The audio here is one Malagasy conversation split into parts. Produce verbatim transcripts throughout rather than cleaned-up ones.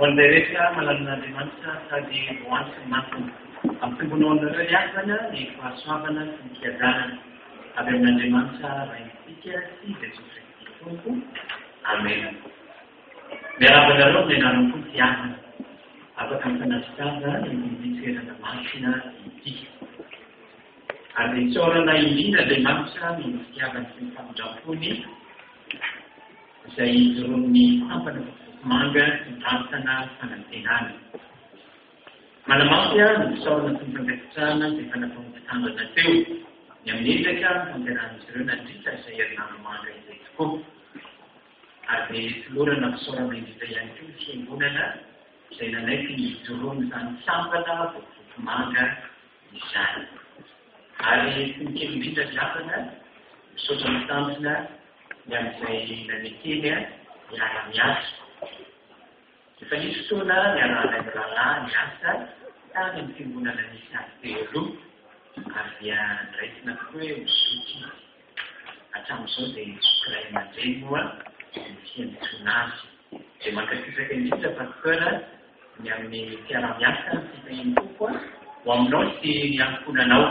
Wandereka malal'Andriamanitra sady voantsy masina. Amin'ny tombonoan'ireo hiasana ny fahasoavana sy ny fiadanana avy amin'Andriamanitra raha isika sy Jesosy Kristy Tompo. Amen. Miarahaba ny anarany koa fiasana. Afaka mifanazitava ny mitsirana masina ity. Ary tsorana indrindra Andriamanitra ny fitiavany sy ny famondrampony izay ijoron'ny tampana manga sy rantana fanantenana. Manamafy ny fisaorana sy ny fangatsitrahana izay fanatao mpitandrina teo. Ny amin'ny endrika ny fampiarahan'izy ireo nandritra izay herinandro manga izay tokoa. Ary filorana fisaorana indrindra ihany koa fiangonana izay nanaiky ny ijoroany izany sampana vovoky manga izany. Ary sy ny kely indrindra viavana misaotra mitandrina ny amin'izay nanekeny miara-miasa. Efa nisy fotoana niarahana ny rahalahy ny asa tany amin'ny fiangonana nisy azy telo ary dia niraisina tokoa hoe mizoky hatramin'izao dia sokiray aman-dreny moa ny fiantsona azy. Dia mankasisaka indrindra pasteur ny amin'ny fiara-miasa ny fitahiny kokoa ho aminao sy ny ankonanao.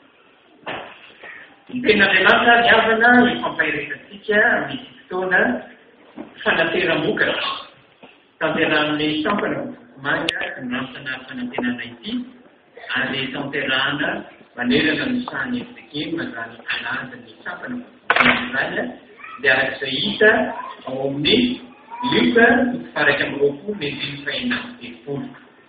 Ny tena Andriamanitra niavana ny fampahiresantsika misy fotoana fanateram-mokatra. Tanterahana sampana manga ny rantana fanantenana ity ary tanterahana manerana ny sahany efekema izany alaza ny sampana izany dia arak'izay hita ao amin'ny Luka faraka amin'ny roapolo ny dimy fahina amby telopolo.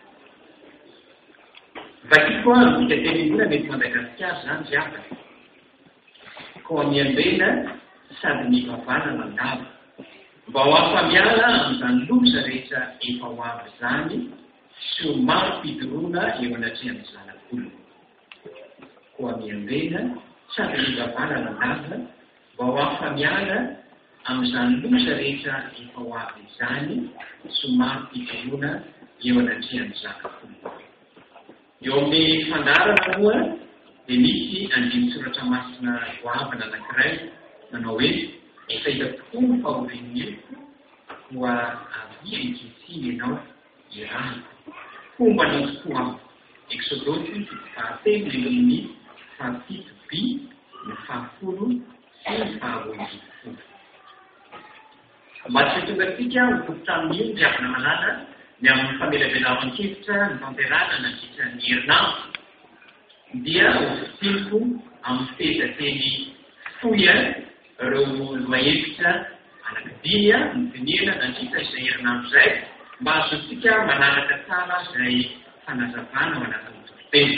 Vaky koa ny fikatenim-bola mety Madagasikara izany jiaby. Koa miambena sady ny vavana mandava. Mba ho afamiala amin'izany loza rehetra efa ho avy izany sy ho maro mpidoroana eo anatrehan'ny zanak'olona. Koa miambena sady ny vavana mandava mba ho afamiala amin'izany loza rehetra efa ho avy izany sy ho maro mpidoroana eo anatrehan'ny zanak'olona. Eo amin'ny fandarana moa dia misy andimy soratra masina goavana anankiray manao hoe efa hita tokoa ny fahorian'ny koa avia inkitsiny ianao irahiko. Fomba anao tokoa amiko. Exodosy fahatelo ny fahafito by ny fahafolo sy ny faharoa folo. Mba tsy tonga antsika mifototra amin'io ny avana malala ny amin'ny famelabelavana-kevitra ny fampiarana nandritra ny herinandro dia ofisiko amin'ny fitezateny foya ireo loahevitra anankidimy ny tenena nandritra izay herinandro izay mba azontsika manaraka tsara izay fanazavana ao anatin'ny toriteny.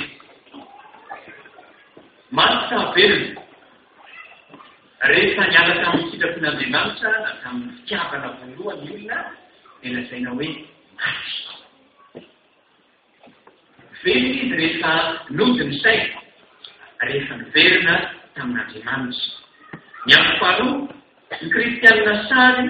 Marika velona rehefa niala tamin'ny sitrapon'Andriamanitra na tamin'ny fitiavana voalohany olona dia lazaina hoe maty. Velona izy rehefa nody ny saina rehefa niverina tamin'Andriamanitra. Ny amin'ny faharoa ny kristianina sary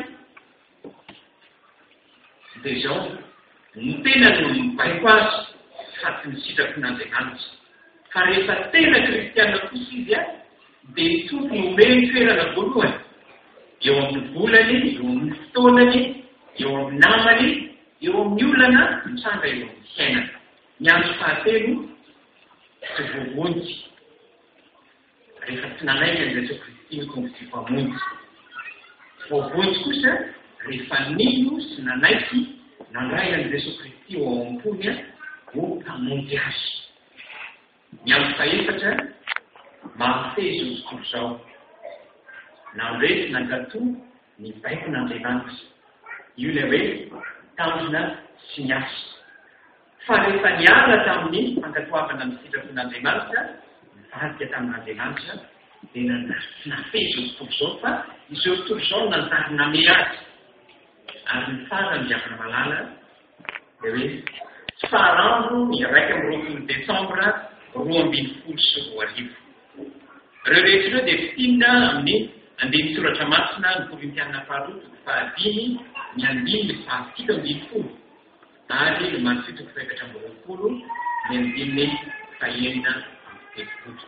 dia izao ny tena no mibaiko azy fa tsy ny sitrapon'Andriamanitra. Fa rehefa tena kristianina kosa izy a dia tokony omeny toerana voalohany eo amin'ny volany, eo amin'ny fotoanany, eo amin'ny namany, eo amin'ny olana mitsanga eo amin'ny fiainana. Ny andro fahatelo tsy voavonjy rehefa tsy nanaiky an'i Jesosy Kristy ny tonga sy mpamonjy. Voavonjy kosa rehefa nino sy nanaiky nandray an'i Jesosy Kristy ao am-pony ho mpamonjy azy. Ny andro faefatra mahafehy izy tokoa izao. Nandresy nankato ny baikon'Andriamanitra. Io ilay hoe tanjona sy ny asa. Fa rehefa niala tamin'ny fankatoavana amin'ny sitrapon'Andriamanitra, nivadika tamin'Andriamanitra, dia nafehy izao tontolo izao fa izao tontolo izao nantarina me azy. Ary ny farany diavana malala dia hoe tsy faharango ny iraika amby roapolo desambra roa ambin'ny folo sy roa arivo. Ireo rehetra ireo dia fitinina amin'ny andimy soratra masina ny Korintianina faharoa toko fahadimy ny andimy ny fahafito ambin'ny folo ary ny manofito toko faefatra amby roapolo ny andimy fahenina amby telopolo.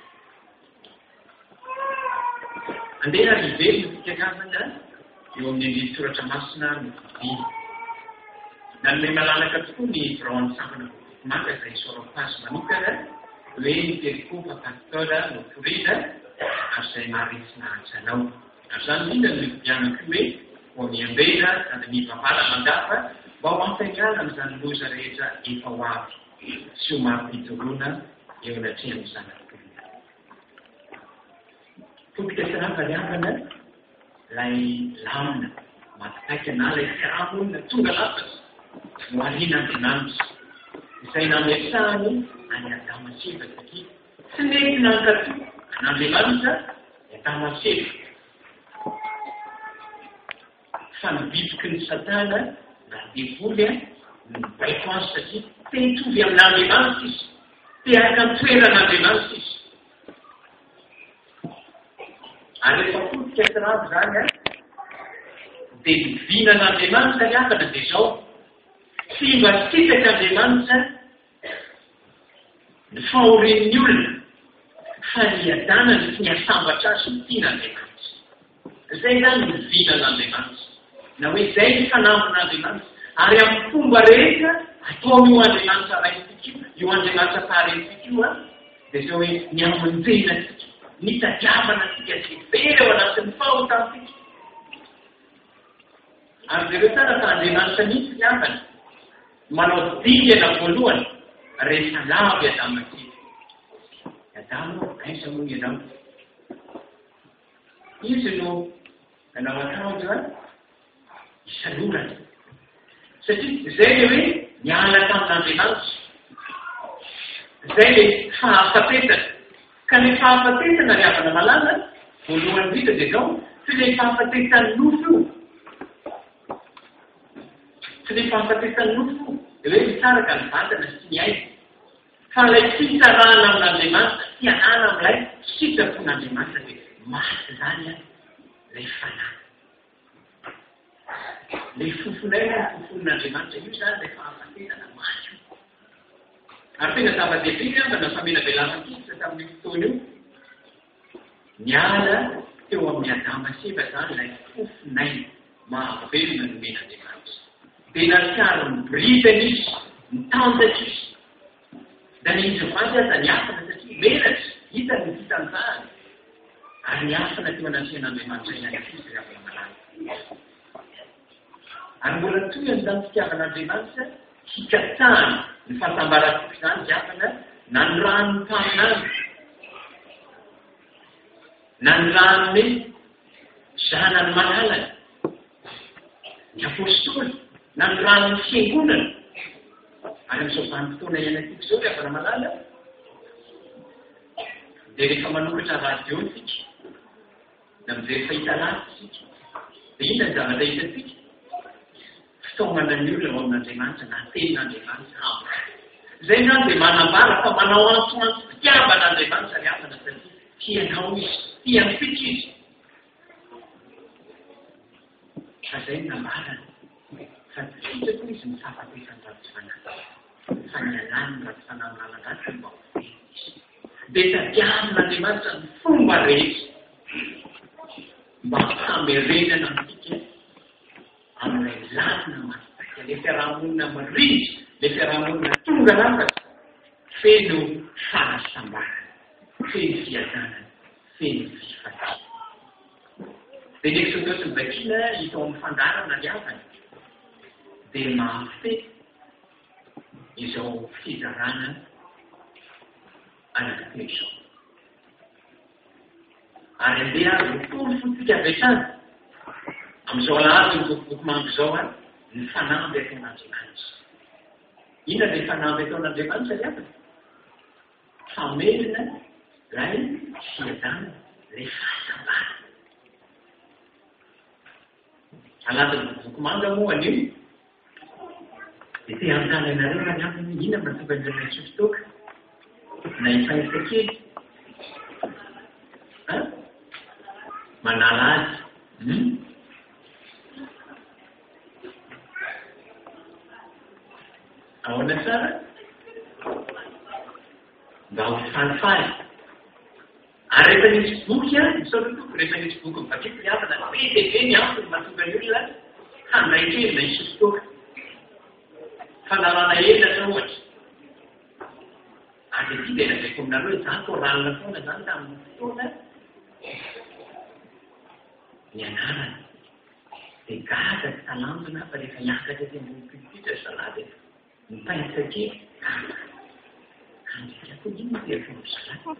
Andeha hivelona fikakavana eo amin'ny andimy soratra masina ny fahadimy. nan'ilay malalaka tokoa ny braony sambana maka izay soropasy manokana hoe niterikofa pastora no forida azay maritsina atsanao ary zany indra ny fianako hoe ho miambera ary mivavara mandafa mba ho ampiaingana amin'izany loza rehetra efa ho avy sy ho mampitoroana eo anatrehany zanak'olona. Topika firavariavana lay lamina matitaika na lay fiarahamonina tonga lafatra no arian'Andriamanitra izay nametrahany any Adama sy Eva satria tsy mety nankatoa an'Andriamanitra Adama sy Eva fa nibitsiky ny Satana na devoly a nibaiko azy satria te hitovy amin'Andriamanitra izy, te aika toeran'Andriamanitra izy. Ary rehefa fotika kiravo zany a dia nivinan'Andriamanitra ny afana dia zao tsy mba sitaka Andriamanitra ny fahorian'ny olona fa ny adanany sy ny asambatra azy ny tian'Andriamanitra. Izay zany ny vinan'Andriamanitra na hoe izay ny fanampin'Andriamanitra ary amin'ny fomba rehetra atao io Andriamanitra raintsika io Andriamanitra parentsika io a dia zao hoe ny amonjenasika ny tadiavana sika sy vera ao anatin'ny fahotantsika. Ary zareo tsara fa Andriamanitra mihitsy ny avana manao dingana voalohany rehefa lavy Adama sy Eva. Adama aiza moa ianao? Izy no nanao akanjo a isalorana satria izay le hoe niala tamin'Andriamanitra, izay le fahafatetana. Ka ny fahafatetana ry havana malala voalohany vita dia zao tsy le fahafatetan'ny nofo io, tsy le fahafatetan'ny nofo io dia hoe misaraka ny vatana sy ny aina fa ilay fitsarana amin'Andriamanitra tianana amin'ilay sitrapon'Andriamanitra dia maty zany a lay fanahy. Lay fofonay ny fofon'Andriamanitra io zany lay fahafatetana maty. Ary tena zava-dehibe amba na famena velanakisa tamin'ny fotoana io niala teo amin'ny Adama sy Eva zany ilay fofonay mahavelona nomen'Andriamanitra. Dia natsiaro ny britany izy, nitantatra izy. Da ny izy vazy aza niafana satria menatra hita ny fitanjahany. Ary niafana teo anatrian'Andriamanitra iny any fosy ravana malala. Ary mbola toy an'izany fitiavan'Andriamanitra hikatahana ny fahasambaratoko izany diavana na ny ranony mpaminany na ny ranony zanany malalany ny apôstôly na ny ranony fiangonana. Ary amin'izao vanim-potoana ianatiako izao ry havana malala dia rehefa manokatra radio isika na mijery fahitalavitra isika dia inona ny zavatra hitantsika? Fitaomana ny olona ao amin'Andriamanitra na tenin'Andriamanitra ao. Izay zany dia manambara fa manao antsoantso fitiavan'Andriamanitra ry havana satria tianao izy, tiany fika izy. Fa izay ny nambarana fa tsy sitrako izy ny fahafatesan'ny ratsy fanahy fa ny alany ny ratsy fanahy malagasy mba ho fety izy. Dia tadiavin'Andriamanitra ny fomba rehetra mba hamerenana antsika amin'ilay lalina masitaka, ilay fiarahamonina mirindra, ilay fiarahamonina tonga lafatra feno fahasambarana, feno fiadanana, feno fifatia. Dia ny Exodosy ny vakina hita ao amin'ny fandarana ny havana dia mahafety izao fizarana anankitelo izao. Ary andeha roapolo fotsika avetsany amin'izao alahady ny bokiboky izao a ny fanamby ataon'Andriamanitra. Inona dia fanamby ataon'Andriamanitra ry havana? Famelona lay fiadanana, lay fahasambarana. Alatin'ny boky manga moa anio dia te antana ianareo any aminy inona mahatonga an'izay maitsofotoka na hifaisa kely manala azy hmm? Ahoana tsara mba ho falifaly. Ary rehefa nisy boky a misaotra toko rehefa nisy boky mivakiko ny havana be dia be ny antony mahatonga ny olona handray kely na hisofotoka. fanalana elatra ohatra. Ary ity dia navaiko aminareo izany koralina foana zany tamin'ny fotoana ny anarana. Dia gaga sy talantona fa rehefa hiakatra ty ambony pulpitra salady mipainitra kely gaga. Andrika koa ino dia fomba salady.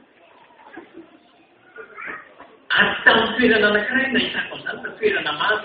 Ary tamin'ny toerana anankiray nahitako an'izany fa toerana maro.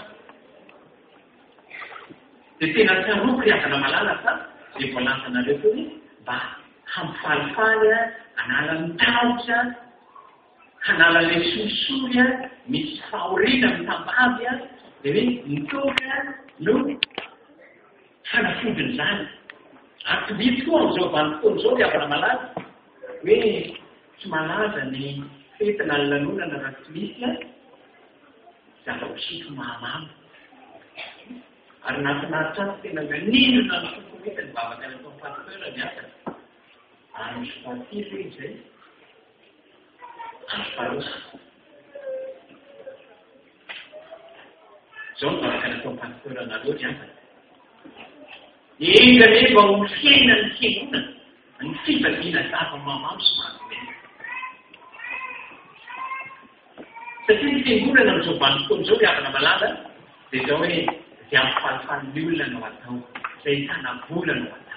Dia tena tsaroako riavana malala fa dia voalantanareo koa hoe mba hampifalifaly hanala mitahotra, hanala le sorisory misy fahoriana mitambavy dia hoe mitoka no fanafodiny zany. Ary tovidy koa amin'izao vanim-potoana izao riavana malala hoe tsy malaza ny fetina ny lanonana raha tsy misy zava-pisotro mahamamo. Ary nahafinaritra azy tena manindrona ny fokomety ny vavaka ny atao pasteur ny asa. Andro fahatelo izy zay. Andro faharosa. Izao ny vavaka ny atao pasteur anareo ny asa. Enga nefa ho fiaina ny fiangonana, ny fivadiana zava-mamamo sy mahadomeny. Satria ny fiangonana amin'izao vanim-potoana izao riavana malala dia izao hoe dia ampifalifaly ny olona no atao, izay hitana vola no atao.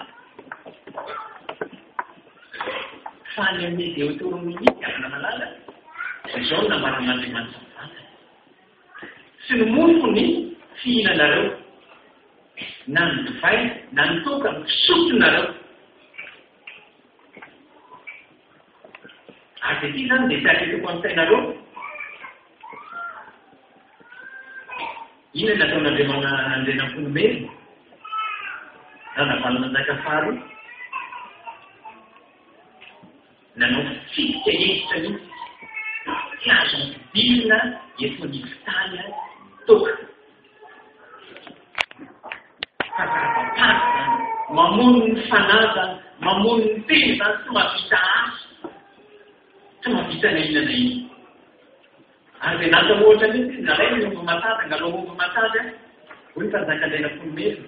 Faly amin'ny Deutéronomie riavana malala dia izao no namaran'Andriamanitra vatana. Sy ny mofo ny fihinanareo, na ny divay, na ny toka ny fisotonareo. Ary ity zany dia taritriko an-tsainareo. Ina nataon'Andriamanitra Andrianamponomelona nanavalana an-jakafary nanao fitika hevitra mihitsy tsy azo ampidirina eto anivotany toka fakarapapaka mamono ny fanaza mamono ny teny zany tsy mahavita azy tsy mahavita na inana iny. Ary dia nata ohatra mihitsy nalay ny omby matady angalo omby matady hoy fa Andrianamponomelona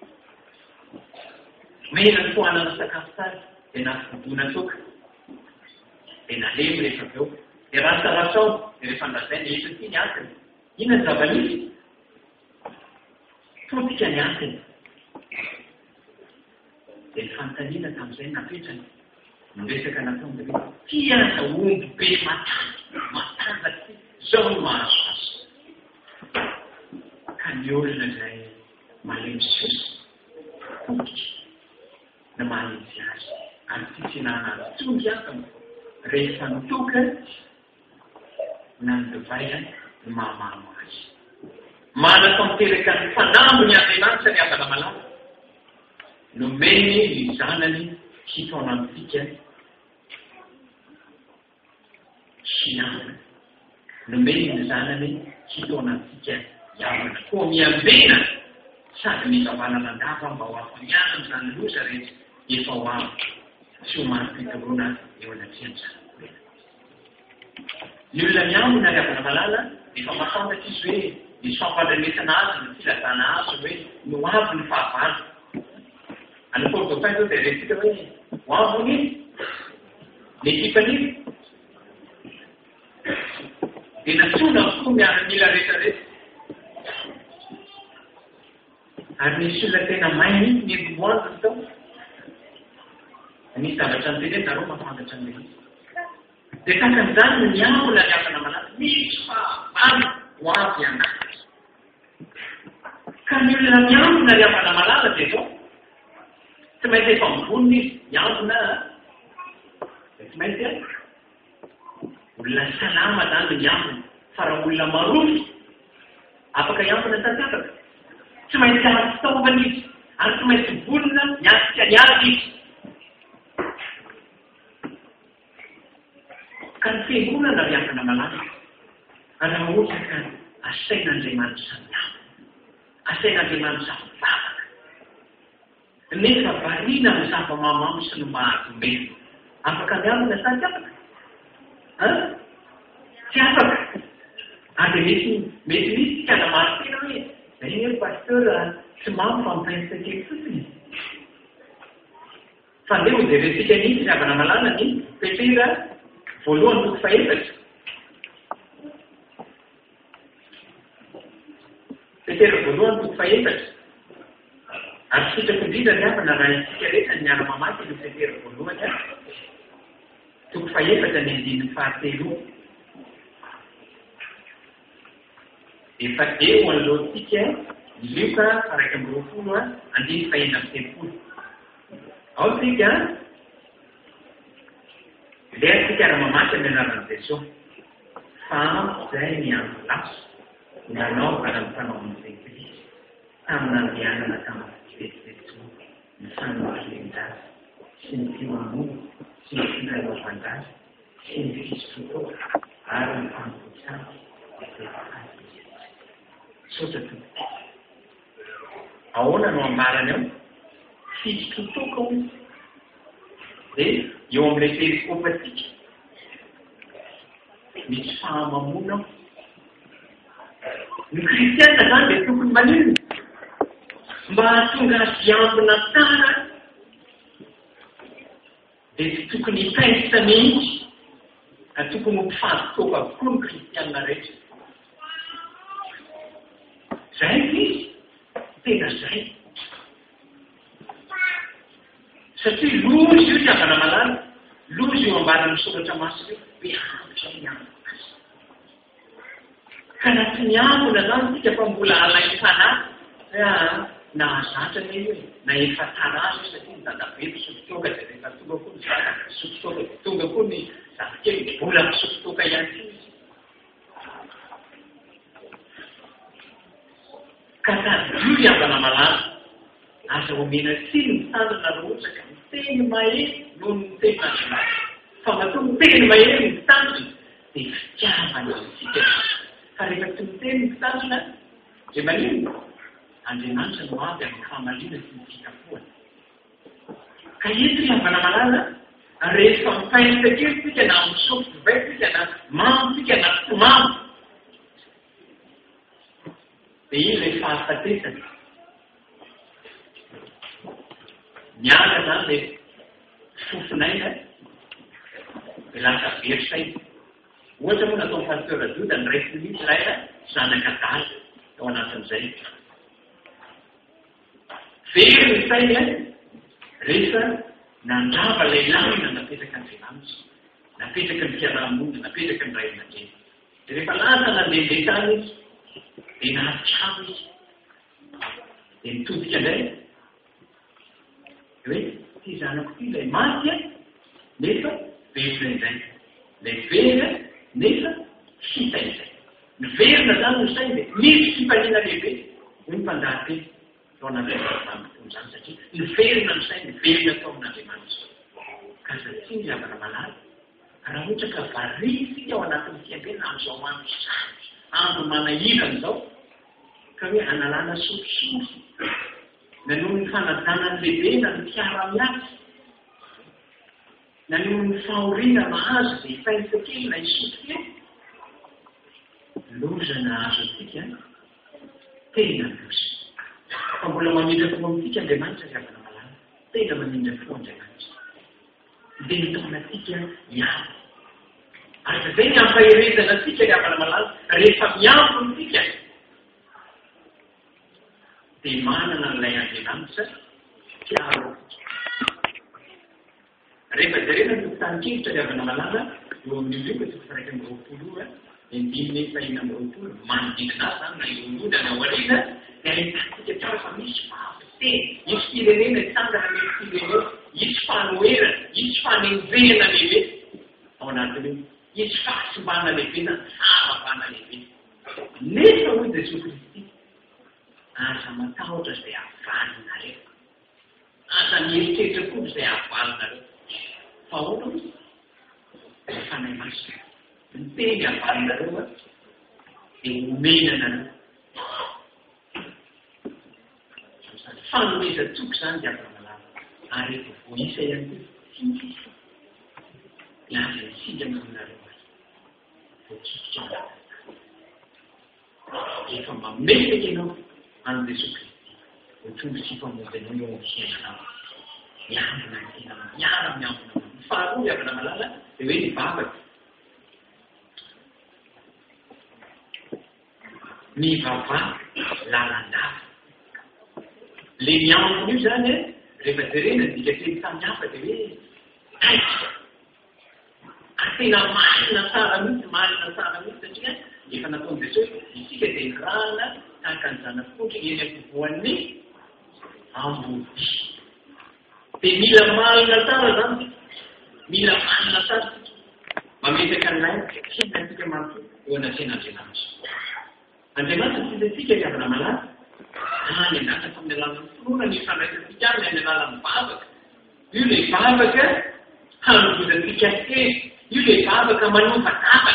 mena ny fohanana sakafo tsara dia nafivodona toka dia nalemy rehefa avy eo dia rasarasao dia rehefa andrazay ny eto ty ny asiny. Inona ny zava-nisy? Totika ny asiny. Dia ny fanontaniana tamin'izay napetrany miresaka nataony dia hoe ty aza omby be matady matanjaky zao no mahazo azy. Ka ny olona izay malemy sosy totika na mahalitsy azy ary tsy tsinana azy tonga azy rehefa nitoka na ny divay ny mahamamo azy. Manaka miteraka ny fanambo ny Andriamanitra ny avana malala nomeny ny zanany hitona amintsika hinamana. Nomeny ny zanany hitona amintsika hiavana. Koa miambena sady mizavanana andava mba ho afamiana amin'izany loza rehetra efa ho avy tsy ho marim-pitoroana eo anatrian'izany. Ny olona miambina ny avana malala efa mahafantatra izy hoe ny fampandrenesana azy ny filazana azy hoe no avy ny fahavalo. Any Pôrtofay zao dia resika hoe ho avy ny ny ekipany dia natsona avokoa miara-mila rehetrarehetra. Ary nisy olona tena mainy ny ebomoantiny tao. Nisy zavatra ny teny nareo mahafantatra an'ilay izy. Dia takan'izany ny miambina ny avana malala misy fahavalo ho avy anazy. Ka ny olona miambina ny avana malala dia zao tsy maintsy efa mivonona izy miambina tsy maintsy a olona salama zany ny miambina fa raha olona marofy afaka hiambina sady afaka tsy maintsy azy fitaovana izy ary tsy maintsy vonona miasika ny azy izy. Ka ny fiangonana riavana malala raha ohatra ka asain'Andriamanitra samihafa, asain'Andriamanitra mivavaka nefa variana ny zava-mamamo sy ny mahadomeny afaka miambina sady afaka tsy afaka. Ary misy mety misy tikana marotena hoe eny pasteur tsy mamy fa mipainitra kely fotsiny fandeo dia resika nisy fiavana malala ny Petera voalohany toko faefatra. Petera voalohany toko faefatra. Ary sitrako indrindra ny avana raha isika rehetra ny miara-mamaky ny Petera voalohany a toko faefatra ny andininy fahatelo. Efa eo an'lohantsika ny Luka araika amby roapolo a andiny fahena amby telopolo. Ao tsika ilay tsika ara-mamaky amin'ny anaran'i Jesosy fa izay ny andro lafo nanaovana ny fanaovan'izay Kristy tamina andehanana tamin'ny Jesosy ny fanaovan-draza sy ny fiomanana sy ny finanaovan-draza sy ny fisotro ary ny famofotsana sotra tompoko. Ahoana no ambarany ao? Fisototoko dia eo amin'ilay periskopy atsika misy fahamamona ao. Ny kristianina zany dia tokony maninona mba hahatonga azy ambina tsara dia tsy tokony hipaisitra mihitsy ka tokony ho mpifahatoko avokoa ny kristianina rehetra. Zay izy tena zay satria lozy io tiavana malala, lozy io ambara misoratra masina io behaitra miambina azy. Ka na tsy miambina zany tsika fa mbola alainy fanahy a nahazatra ny hoe na efa tarazo satria ny dadabe misototoka dia rehefa tonga koa ny misototoka dia tonga koa ny zavokely mbola misototoka ihany koa izy. Ka sady io tiavana malala aza omena siny mitandrina rohatra ka miteny mahery noho ny miteny andriamanitra. Fa matoa miteny mahery ny mitandrina dia fitiavana isika. Fa rehefa tsy miteny ny mitandrina dia maninona? Andriamanitra no avy amin'ny fahamaliana sy ny fikapohana. Ka eto tiavana malala rehefa mipainitra kely tsika na misotro divay tsika na mamy tsika na tsy mamy dia iny ilay fahafatesana. Miaka zany dia fofonaina dia lasa verisaina. Ohatra moa natao pasteur Doda ny raisy mihitsy raha zanaka dala ao anatin'izay. Very ny saina rehefa nandrava lehilahy na napetraka Andriamanitra, napetraka ny fiarahamonina, napetraka ny ray aman-dreny. Dia rehefa lasa nandehandeha tany izy dia nahatrano izy dia mitodika indray hoe ty zanako ty ilay maty a nefa verina izay, ilay verina nefa hita izay. Ny verina zany ny saina dia misy fifaliana lehibe hoe ny mpandaty tao anatin'Andriamanitra zany satria ny verina ny saina, ny verina tao amin'Andriamanitra. Ka satria ny zavana malala raha ohatra ka varisika ao anatin'ny fiampena amin'izao andro izany andro manahirana izao ka hoe analana sososo na noho ny fanadanany lehibe na ny fiara-miasy na noho ny fahoriana mahazo dia hifainitra kely na hisotro kely loza nahazo atsika tena loza. Fa mbola mamindra fo amintsika Andriamanitra zavana malala, tena mamindra fo Andriamanitra dia nitaonantsika hiavo. Ary zay ny ampaherezana atsika zavana malala rehefa miavo tsika dia manana n'ilay Andriamanitra fiaro. Rehefa jerena ny tokotany-kevitra zavana malala eo amin'ny Luka toko faraika amby roapolo endimy fahina amby roapolo manodidina azy zany na iolona na aoriana dia ahitatsika tsara fa misy fahaviteny, misy firenena tsangana misy firenena, misy fanoherana, misy fanenjehana lehibe ao anatin'io, misy fahasimbana lehibe na fahavana lehibe. Nefa hoy Jesosy Kristy aza matahotra izay avalonareo, aza mieritreritra koa izay avalonareo. Fa ohatra ny fanahy masina miteny avalonareo dia omenanareo. Fanomezan-tsoko zany dia avalonareo ary efa voisa ihany koa tsisy laza isika aminareo azy voatsikotra efa mametaka ianao amin'ny Jesosy Kristy ho tonga sy famonjy anao eo amin'ny fiainanao. miambina tena miara miambina ny faharoa miavana malala dia hoe ny vavaka ny vava lalandava le miambina io zany rehefa jerena dika teny samihafa dia hoe aika atena marina tsara mihitsy marina tsara mihitsy satria efa nataony Jesosy isika dia nirahana tahaka ny zanak'ondry eny ampovoan'ny ambody dia mila marina tsara zany mila marina tsara mametaka nylay tsena tsika manto eo anasen'Andriamanitra Andriamanitra tsy tsika riavana malaza any andasa tamin'ny alalany finoana ny fandraisatsika any any alalan'ny vavaka io le vavaka hanovozatsika teny io le vavaka manova davaka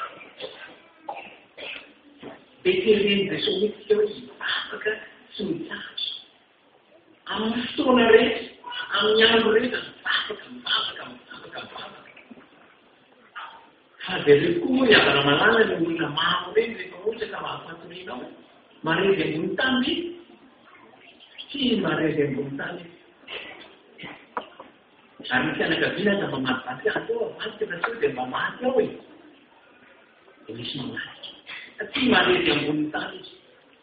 beteleny Jesosy mitsika hoe vavaka sy mitsahatra amin'ny fotoana rehetra amin'ny andro rehetra mivavaka mivavaka mivavaka mivavaka fa dia reo koa moa iavana malala ny olona maro reny rehefa ohatra ka mahafantorinao marezy ambony tany tsy marezy ambony tany ary misy anakaviana za mamaty vaty ato ao avatika satria dia mamaty ao e dia misy mamaty tsy marezy ambony tany izy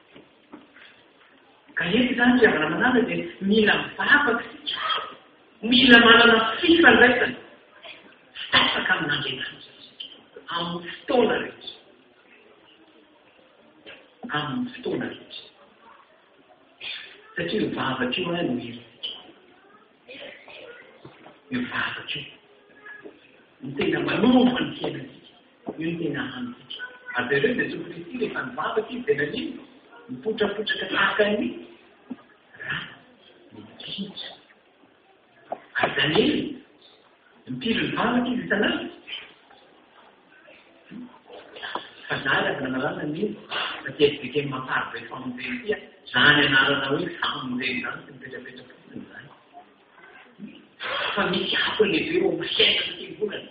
ka eto zany iavana malala dia mila mivavaka sika mila manana fifandraisana fitafaka amin'Andriamanitra amin'ny fotoana rehetra amin'ny fotoana rehetra satria mivavaka io a no iry mivavaka io ny tena manova ny fiainantsika io ny tena hanitsika ary dia reo Jesosy Kristy rehefa mivavaka izy dia nanino mipotrapotraka tahaka ny raha mikitra ary Daniely mipiry ny vavaka izy isan'andro fa zany avy namalala ny satria dikeny mampary be famonjeny tia zany anarana hoe famonjeny zany sy mipetrapetraka fotsiny zany fa misy hapo lehibe eo masiaina satria volana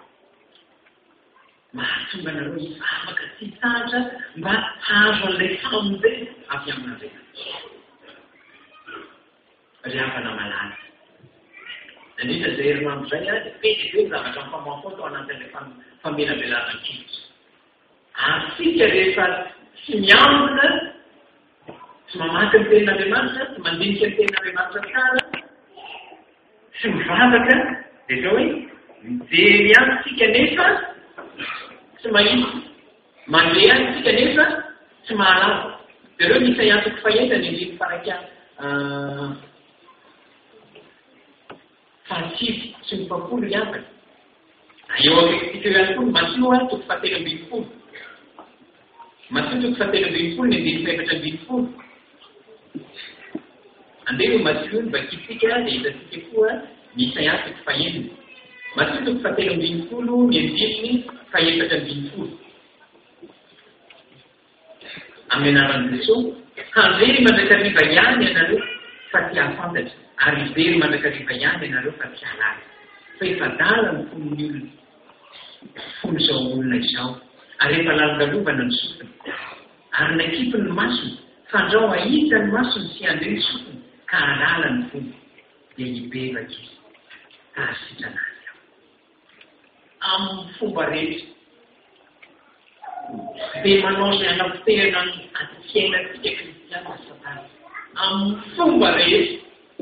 mahatonga anareo hivavaka sy hitatra mba hahazo an'ilay famonjeny avy amin'Andriamanitra ry havana malala indrindra zay herinandro zay a dia be dia be ny zavatra mifamafoto ao anatin'ilay famelabelana kivitra asika rehefa tsy miambina tsy mamaky ny tenin'Andriamanitra tsy mandinika ny tenin'Andriamanitra tsara sy mivavaka dia zao hoe mijery any sika nefa tsy mahitsy mandeha any sika nefa tsy mahalava dia reo misy antoko fahendany indriny faraika fahasivy sy mifapolo iavana eo akaiky eo ihany koa ny Matio a toko fahatelo ambin'ny folo Matio toko fahatelo ambin'ny folo ny andiny faefatra ambin'ny folo andeha io Matio ny vakitsika dia hitantsika koa misy antoko fahendany Matio toko fahatelo ambin'ny folo ny andiny faefatra ambin'ny folo amin'ny anaran'i Jesosy handery mandrakariva ihany ianareo fa tsy hahafantatra ary very mandrakariva ihany ianareo fa tsy hahalala fa efa dala ny fonony olona fony izao olona izao ary efa lalondalovana ny sofiny ary nakipy ny masony fandrao ahita ny masony sy andre ny sofiny ka halala ny fony dia hibevaka izy ka hasitrana azy ao amin'ny fomba rehetra dia manao zay anaviterana ny atifiainatsika kristiana satana amin'ny fomba rehetra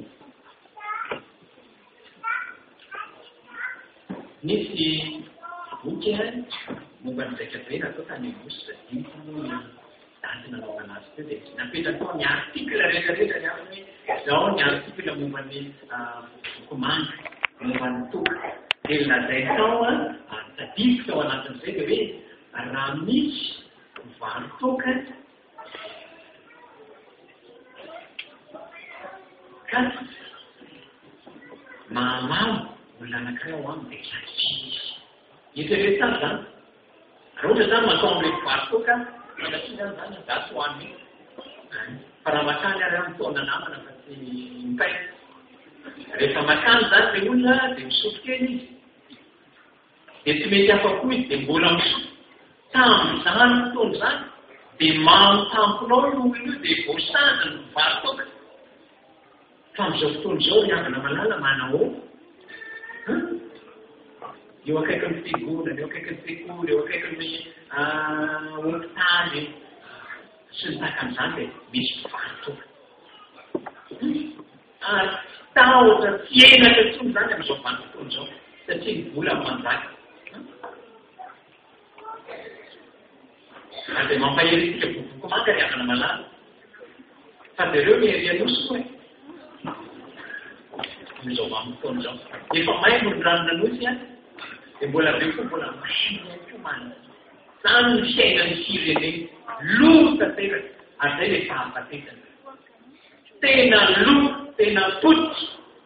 nisy boky a momba ny zaikabe natao tany bosy zadimy moa daty nanaovana azy teo dia napetraka ao ny article rehetrarehetra ny aminy zao ny article momba ny bokomanga momba ny toka dia lazay tao a tadiviko tao anatin'izay dia hoe raha misy valo toka ka mahamamo olona anankiray ao aminy dia kiakizy ietrerety tany zany raha ohatra zany matao amin'ilay valo toka manatria zany zany adaty ho any fa raha makany ary amin'ny taona namana fa tsy mipaina rehefa makany zany le olona dia misotro kely izy dia tsy mety afa-po izy dia mbola misotro tam'izany fotoana zany dia mamitampinao io olona io dia voasanany valo toka fa amin'izao fotoana izao riavana malala manao eo akaiky ny figorana, eo akaiky ny sekoly, eo akaiky ny hopitaly sy ny takan'izany dia misy mpivarotra ary tahotra tsy enatra intsony zany amin'izao vanim-potoana izao satria ny vola manjaka ary dia mampaherisika vovoko manga riavana malala fa dia ireo mierianosy koa amin'izao vanim-potoana izao efa maimbo ny ranon'anosy a dia mbola be koa mbola maimbo koa mana zany ny fiainany fireneny lota tena ary zay le fahafatetana tena lota tena potsy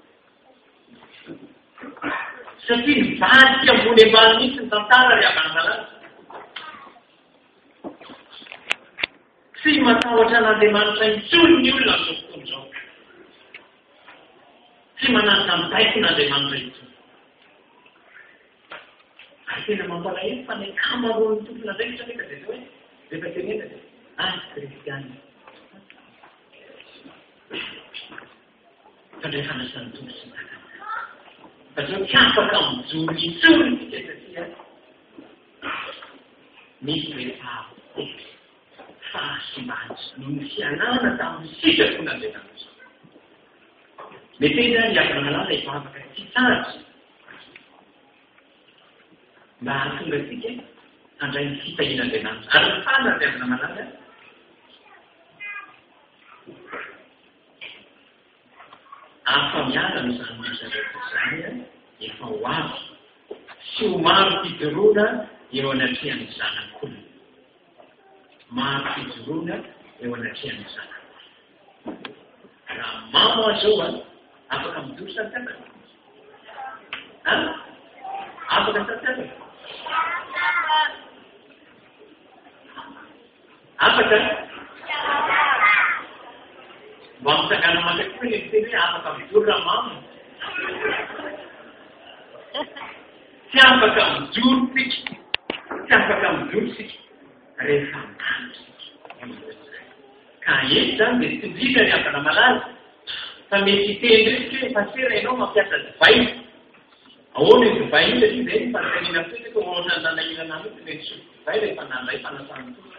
satria ny vadika ambony ambany mihitsy ny tantara riavana malala tsy matahotra an'Andriamanitra intsony ny olona amin'izao fotoana izao tsy manaraka mibaiko n'Andriamanitra intsony ary tena mampalahelo fa ny ankamaroan'ny tompona ndraikitra ndraika dia hoe rehefa tenena dia ah kristiana fa ndray fanasany tompo sy takana fa zao tsy afaka mijoro intsony tsika satria misy rehefa fahasimbany no ny fianana tamin'ny sitrapon'Andriamanitra mety zany riavana malala efa afaka tsy tsara mba hahatonga tsika handray ny fitahin'Andriamanitra ary ny fana riavana malala afa miala no zany misareta zany efa ho avy sy ho maro fijoroana eo anatrehan'ny zanak'olona maro fijoroana eo anatrehan'ny zanak'olona raha mamo azao a afaka midoro satiataka a afaka satiataka afaka mba mitangana mataka koa le teny hoe afaka midoro raha mamo tsy afaka mijoro sika tsy afaka mijoro sika rehefa mano sika ka eto zany dia tsy ndrindra riavana malala fa mety teny rehetra hoe efa sera ianao mampiasa divay ahoana io divay io satria zay ny fanantanina fotsy ka ohatra nanahirana mihitsy mety sotro divay rehefa nandray fanasany totra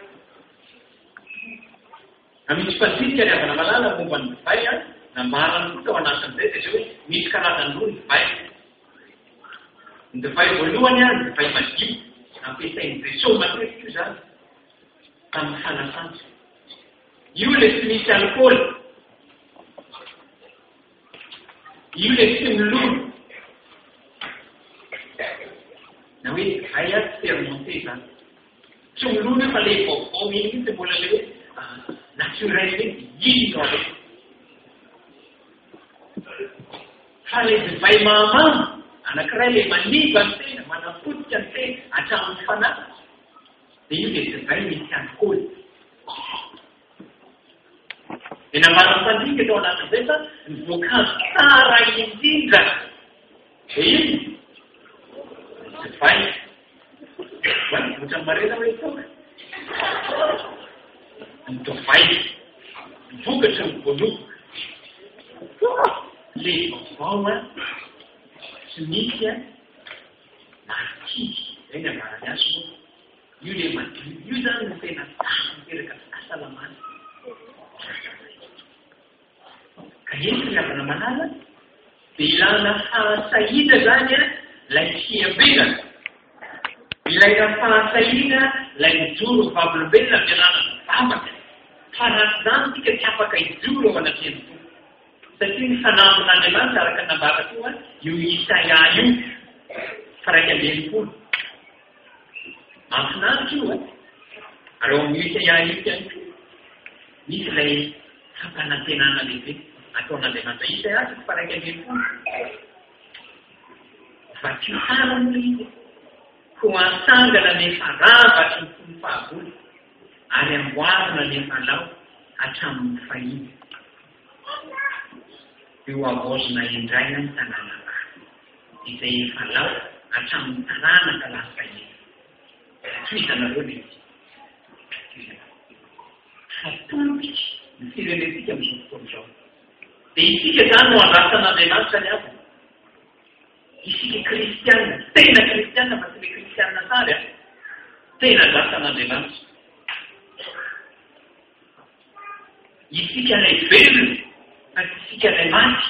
amisy fantsika riavana malala momba ny divay a nambarany koa tao anatin'izay dia zay hoe misy karazany roa ny divay ny divay voalohany a ny divay madio ampiasain'ny jesosy matetika io zany tamin'ny fanasany io le tsy misy alcool io le tsy milolo na hoe divay a tsy fermenté zany tsy milolo fa le vaovao iny mihitsy mbola le hoe naturel mihitsy ino ao fa le divay mahamamo anankiray le maniva ny tena manapotika ny tena hatramin'ny fanahy dia io le divay misy alcool dia nambarany fandinika tao anatin'izay fa ny voankazo tsara indrindra dia iny divay ohatran'ny marena hoe toka ny divay vokatra ny voaloboka le vaovao a tsy misy a maritiky zay ny ambarany azy moa io le madio io zany no tena tsara miteraka fahasalamana ka eny riavana malala dia ilana fahasahina zany a lay fiambelana ilaina fahasahina lay mijoro vavolombelona ampianana vavaka fa raha zany tika tsy afaka hijoro ao anatrehan'ny tompo satria ny fanampin'Andriamanitra araka nambara koa io Isaia io fa raika ambinifolo mahafinaritra io a ary eo amin'ny Isaia io ihany koa misy ilay fampanantenana lehibe ataon'Andriamanitra Isaia tsy fa raika ambinifolo fa tsy tsara moa izy ho ansangana nefa ravatry ny folo fahavolo ary amboarina nefa lao hatramin'ny fahiny io avozona indraina ny tanàna vany izay efa lao hatramin'ny tanàna ka lasa fahiny tsy hitanareo le fa tompitsy ny firenentsika amin'izao fotoana izao dia isika zany no andrasan'Andriamanitra ny avy. Isika kristianina, tena kristianina fa tsy le kristianina sary a, tena andrasan'Andriamanitra. Isika ilay velona, fa isika ilay maty.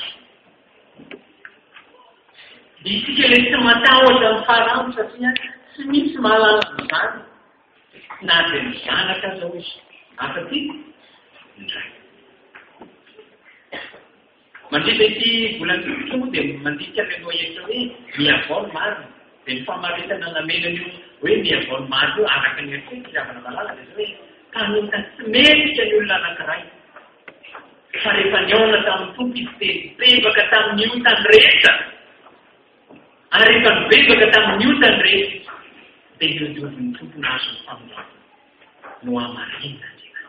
Isika ilay tsy matahotra amin'ny farano satria tsy misy mahalala izany. Na dia ny zanaka aza izy, afa-ty indray. Mandritra ity volana tokotro moa dia mandika ilay noetra hoe miavaony marina. Dia ny famaritana namenan'io hoe miavaony marina io araka ny eritreritry ravana malala dia hoe tanota tsy metrika ny olona anankiray. Fa rehefa niaona tamin'ny tompo izy dia bebaka tamin'ny otany rehetra. Ary rehefa nibebaka tamin'ny otany rehetra dia iodiodin'ny tompo nazo ny famonjena no hamarina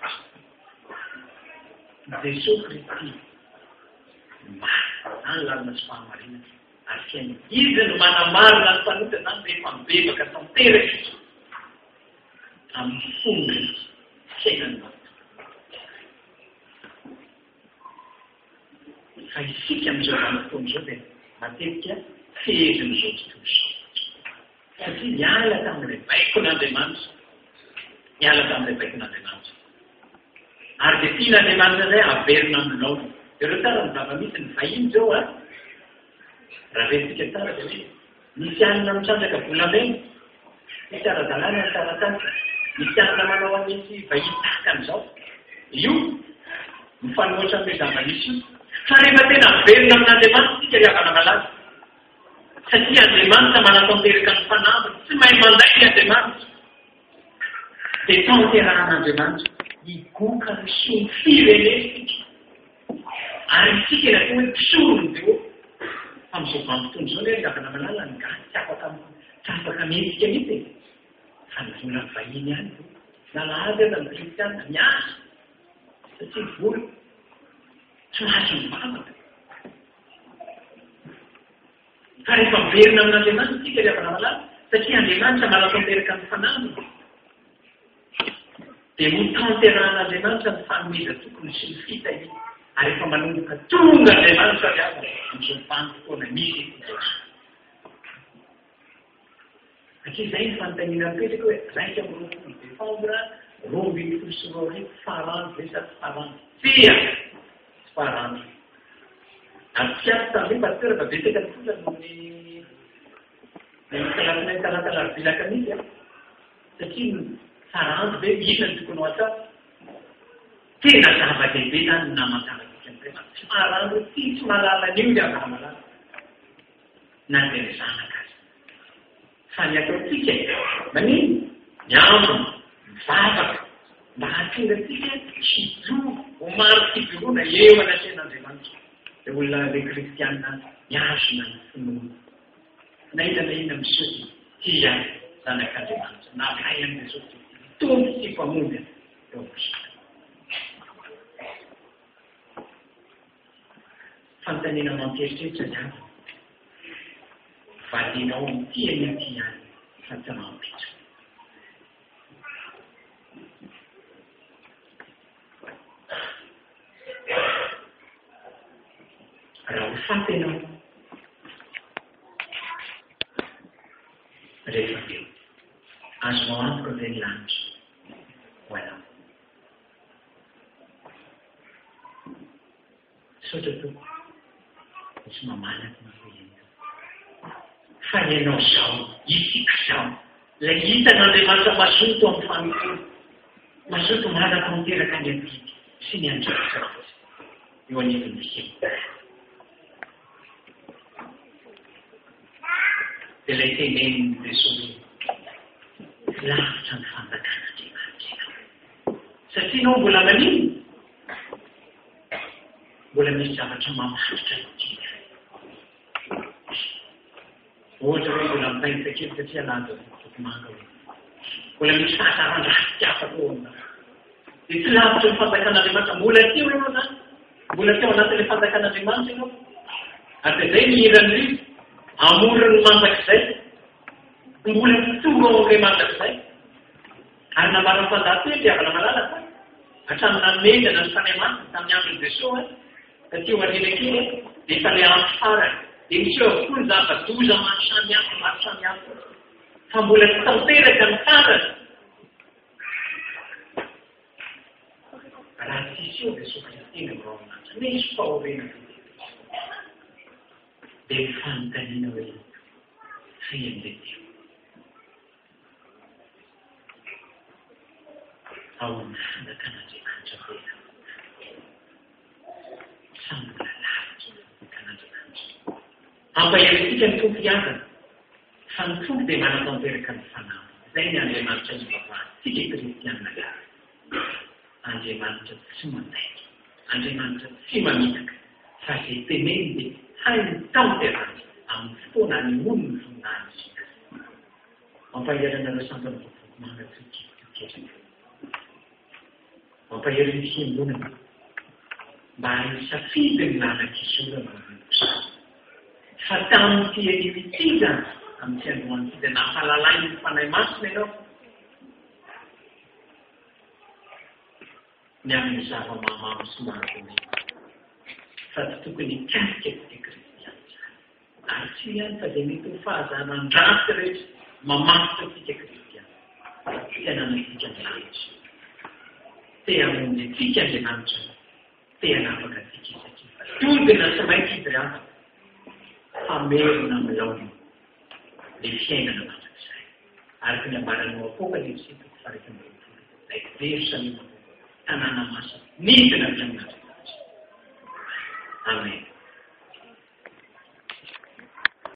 Jesosy Kristy marina zany lalina sy fahamarina. Ary fiainy izy no manamarina ny mpanota zany rehefa mibebaka tanteraka amin'ny fonony fiainany maty. Fa isika amin'izao vanim-potoana izao dia matetika fehezin'izao tontolo izao. Satria miala tamin'ilay baikon'Andriamanitra, miala tamin'ilay baikon'Andriamanitra. Ary dia tian'Andriamanitra izay averina aminao. Ireo tsara ny zava-misy ny vahiny zao a. Raha resika tsara dia hoe misy anina mitrandraka volamena, misy ara-dalàna ny taratasy, misy anina manao amin'isy vahiny tahaka an'izao. Io mifanohitra amin'ilay zava-misy io. Fa rehefa tena verina amin'Andriamanitra isika ry havana malaza. Satria Andriamanitra manatanteraka ny fanampiny, tsy mahay manday ny Andriamanitra. Dia tanterahan'Andriamanitra higoka ny soa firenena. Ary isika raha hoe mpisorony dia amin'izao vanim-potoana izao hoe ravana malala ny gasy tsy afaka tsy afaka mihetsika mihitsy. Fa ny vola vahiny ihany nalaza aza ny kristianina miasa. Satria vola tsy mahazo mivavaka. Fa rehefa miverina amin'Andriamanitra isika ry havana malala satria Andriamanitra manatanteraka ny fanampiny. Dia ho tanterahan'Andriamanitra ny fanomeza tokony sy ny fitahiry. Ary efa manomboka tonga Andriamanitra ry havana amin'izao vanim-potoana misy eto. Satria izay ny fanontaniana mipetraka hoe raika amby roapolo Desambra roa ambin'ny folo sy roa arivo faranjo ve sa tsy faranjo? Tia tsy faranjo. Ary tsy ato tamin'io pasteur fa betsaka ny fola noho ny kalasina ny talata alarobilaka misy a. Satria faranjo ve ina ny tokony ho atao. Tena zava-dehibe zany ny namantaraka an'izay. Tsy faranjo ty tsy mahalala an'io ry havana malala. Na dia ny zanaka azy. Fa ny ataontsika manino miambina mivavaka mba hahatongatsika hijoro ho maro fijoroana eo anatrehan'Andriamanitra. Dia olona le kristianina miazona ny finoana. Na ina na ina miseho tia zanak'Andriamanitra. Na hay amin'izay Jesosy tompo sy mpamonjy eo amin'izao. Fanontaniana mampieritreritra ny hafa. Vadinao amin'ity eny ity ihany fa tsy mampitso. Raha ho faty ianao rehefa be azonao antoka izay ny lanitra ho anao. Saotra toko misy mamanaka mahoenao. Fa ianao zao, isika zao, ilay hitan'Andriamanitra mazoto amin'ny fanontolo, mazoto manatanteraka ny antiky sy ny andraikitra eo anivon'ny fiainana. Dia ilay tenenin'i Jesosy lavitra ny fanjakan'Andriamanitra. Satria ianao mbola manino? Mbola misy zavatra mamaritra antsika. Ohatra hoe mbola mipainta kely satria lanja tokomanga hoe. Mbola misy fahasaran-drasy afaka eo aminao. Dia tsy lavitra ny fanjakan'Andriamanitra. Mbola teo ianao zany. Mbola teo anatin'ilay fanjakan'Andriamanitra ianao. Ary dia izay ny hirany rivo. Amorony mandrakizay. Mbola tonga ao amin'ilay mandrakizay. Ary nambarany fandahately dia havana malala fa. Hatramin'ny namena na ny fanahy masina tamin'ny andron'i Jesosy. satria hoarena kely dia efa ilay andro farany dia misy eo avokoa ny zava-doza maro samihafa maro samihafa fa mbola tsy tanteraka ny farany. Raha tsisy eo dia sofritena vao aminazy misy fahorena dia mifanontaniana hoe fian'ilay teo ao amin'ny fandakan'Andriamanitra tena samy mbola lavitra kan'Andriamanitra. Ampaherisika ny tompo iavana fa ny tompo dia manatanteraka ny fanahy. Izay ny Andriamanitra ny vavahantsika kristianina gary. Andriamanitra tsy mandaika, Andriamanitra tsy mamitaka, fa izay teneny dia hay tanteraka amin'ny fotoana ny moniny voninahiny isika. Mampaherana ireo sampany vovoky mangatsokikoketry. Mampaheriny fiangonana mba hisafidy ny lalak'isorana fa tamin'ny fianimity zany amin'ny fiangonana ity dia nafalalàny ny fanahy masina ianao. Ny amin'ny zava-mamamo sy mahadomeny fa tsy tokony hikasika tia kristianina ary tsy ihany fa dia mety ho fahazanan-dratsy rehetra mamatotra tika kristianina tena natika ny lanitra te hamonjy tika Andriamanitra te hanafaka tika isakiny todina sy maintsy izy ry afaka famerina milaona ilay fiainana mandrakizay araka ny ambaranao Apokalipsy toko faha ambin'ny folo ilay Jerosalema tanàna masina nidina avy amin'Andriamanitra. Amen.